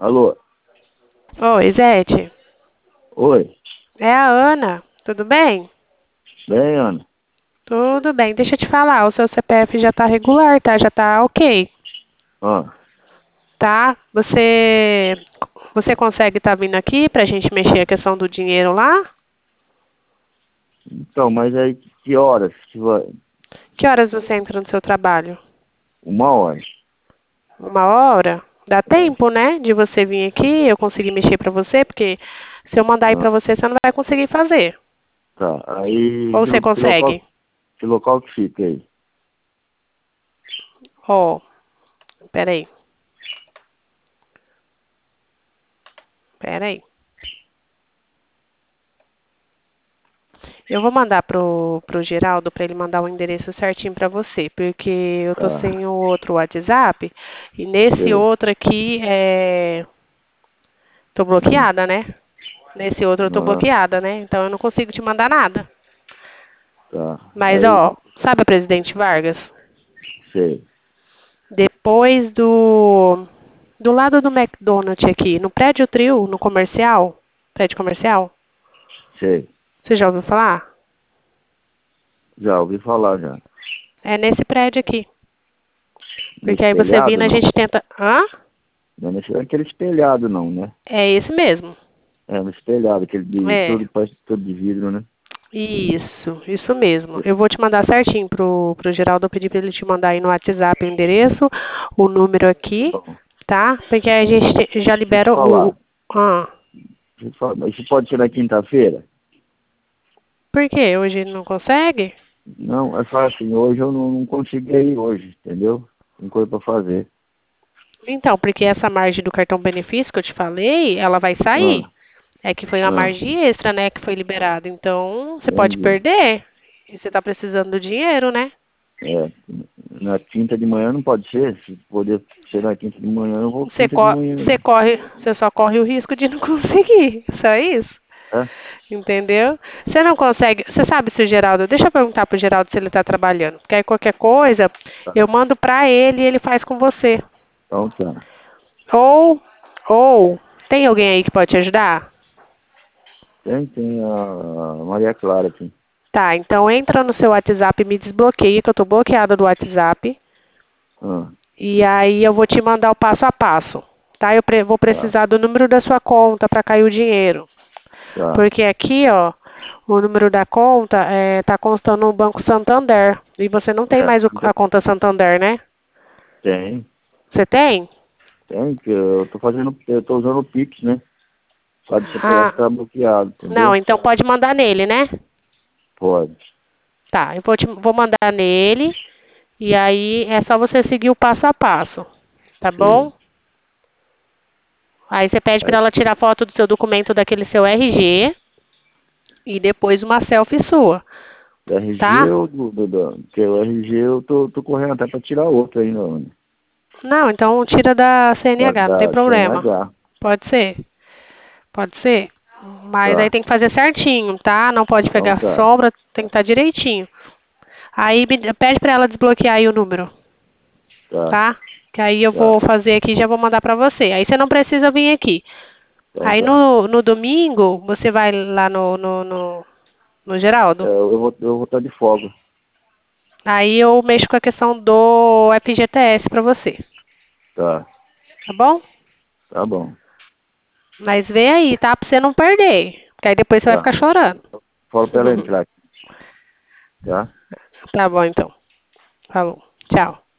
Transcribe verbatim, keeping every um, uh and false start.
Alô? Oi, Zete. Oi? É a Ana. Tudo bem? Bem, Ana? Tudo bem. Deixa eu te falar, o seu C P F já tá regular, tá? Já tá ok, Ah, tá? Você você consegue estar vindo aqui pra gente mexer a questão do dinheiro lá? então, mas aí que horas que vai? Que horas você entra no seu trabalho? Uma hora. Uma hora? Dá É. tempo, né? De você vir aqui, eu conseguir mexer pra você, porque se eu mandar aí Ah, pra você, você não vai conseguir fazer. tá. Aí, Ou que, você lo- que local, consegue? que local que fica aí? Ó, peraí, peraí. Eu vou mandar pro, pro Geraldo para ele mandar o endereço certinho para você, porque eu tô Tá. sem o outro WhatsApp e nesse Sei. outro aqui é tô Hum. bloqueada, né? Nesse outro eu tô Ah, bloqueada, né? Então eu não consigo te mandar nada. tá. Mas Aí, ó, sabe a Presidente Vargas? sei. Depois do do lado do McDonald's aqui, no prédio Trio, no comercial, prédio comercial, Sei. você já ouviu falar? Já ouvi falar já. É nesse prédio aqui. No Porque aí você espelhado, vindo a não? gente tenta. Hã? Não é nesse- aquele espelhado, não, né? É esse mesmo. É no espelhado, aquele de É. tudo, parece tudo de vidro, né? Isso, isso mesmo. Eu vou te mandar certinho pro, pro Geraldo, eu pedi para ele te mandar aí no WhatsApp o endereço, o número aqui, Bom, tá? Porque aí a gente te- já deixa eu te libera o. falar. o- Ah, Deixa eu te falar. Mas isso pode ser na quinta-feira? por quê? Hoje ele não consegue? Não, é só assim, hoje eu não, não consegui ir hoje, entendeu? Tem coisa pra fazer. Então, porque essa margem do cartão benefício que eu te falei, ela vai sair. Ah, É que foi uma ah, margem extra, né, que foi liberada. Então, você pode entendi. perder. E você tá precisando do dinheiro, né? É, na quinta de manhã não pode ser? Se poder ser na quinta de manhã, eu vou Você, quinta de co manhã. você corre, você só corre o risco de não conseguir. Só isso. É? Entendeu? Você não consegue. Você sabe se o Geraldo. Deixa eu perguntar pro Geraldo se ele está trabalhando. Porque aí qualquer coisa, eu Tá. mando pra ele e ele faz com você. Então tá. Ou, ou, tem alguém aí que pode te ajudar? Tem, tem a Maria Clara aqui. Tá, então entra no seu WhatsApp e me desbloqueia, que eu tô bloqueada do WhatsApp. Ah, E aí eu vou te mandar o passo a passo. Tá? Eu pre- vou tá, precisar do número da sua conta para cair o dinheiro. tá. Porque aqui, ó, o número da conta é, tá constando no Banco Santander. E você não tem É, mais o- ainda a conta Santander, né? tem, Você tem? tem, que eu tô fazendo, eu tô usando o Pix, né? Só de C P F Ah, tá bloqueado, não, entendeu? então pode mandar nele, né? Pode. Tá, eu vou, te, vou mandar nele. E aí é só você seguir o passo a passo. Tá bom? Sei. Aí você pede para Aí, ela tirar foto do seu documento daquele seu R G e depois uma selfie sua, do R G, tá? eu, do, do, do, que o R G eu tô, tô correndo até pra tirar outro ainda, Ana. Não, então tira da Da, C N H, não tem da problema. C N H. Pode ser? Pode ser? Mas aí Tá. tem que fazer certinho, tá? Não pode Então pegar tá. sombra, tem que estar direitinho. Aí me- pede pra ela desbloquear aí o número, Tá. tá? Que aí eu Tá. vou fazer aqui e já vou mandar pra você. Aí você não precisa vir aqui. Então Aí tá. no, no domingo, você vai lá no, no, no, no É, Geraldo. eu vou eu vou estar de folga. Aí eu mexo com a questão do F G T S pra você, Tá. tá bom? Tá bom. Mas vê aí, tá? Pra você não perder. Porque aí depois você vai Tá. ficar chorando. Fala pra ela entrar aqui. Tá? Tá bom, então. Falou. Tchau.